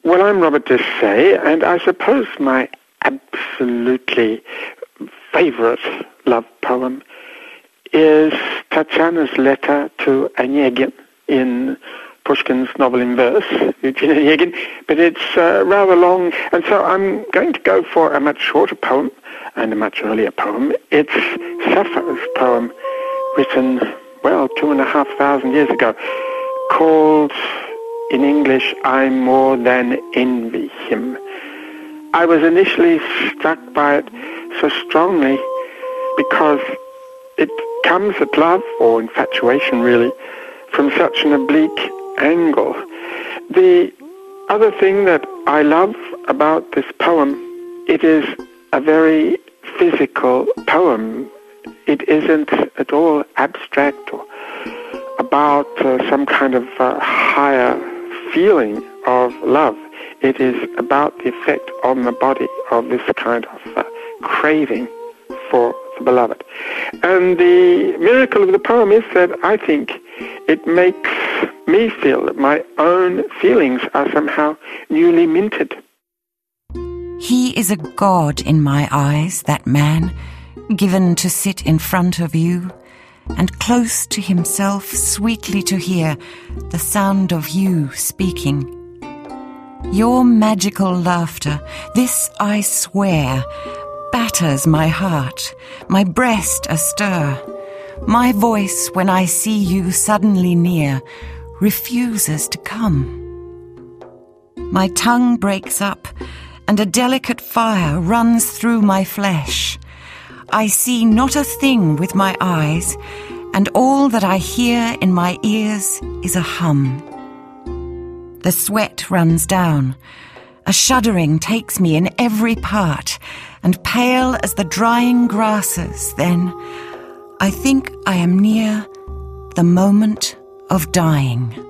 Well, I'm Robert Dessay, and I suppose my absolutely favourite love poem is Tatyana's letter to Onegin in Pushkin's novel in verse, Eugene Onegin, but it's rather long, and so I'm going to go for a much shorter poem and a much earlier poem. It's Sappho's poem, written, 2,500 years ago, called, in English, I More Than Envy Him. I was initially struck by it so strongly because it comes at love, or infatuation really, from such an oblique angle. The other thing that I love about this poem, it is a very physical poem. It isn't at all abstract or about some kind of higher feeling of love. It is about the effect on the body of this kind of craving for the beloved. And the miracle of the poem is that I think it makes me feel that my own feelings are somehow newly minted. He is a god in my eyes, that man, given to sit in front of you, and close to himself sweetly to hear the sound of you speaking. Your magical laughter, this I swear, batters my heart, my breast astir. My voice, when I see you suddenly near, refuses to come. My tongue breaks up, and a delicate fire runs through my flesh. I see not a thing with my eyes, and all that I hear in my ears is a hum. The sweat runs down. A shuddering takes me in every part, and pale as the drying grasses, then I think I am near the moment of dying.